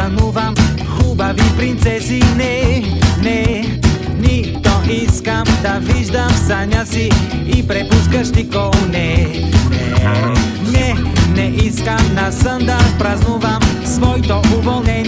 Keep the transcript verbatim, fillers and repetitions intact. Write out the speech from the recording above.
сънувам хубави принцеси. Не, не, нито искам да виждам в съня си и препускащи коне. Не, не, не искам на сън да празнувам своето уволнение.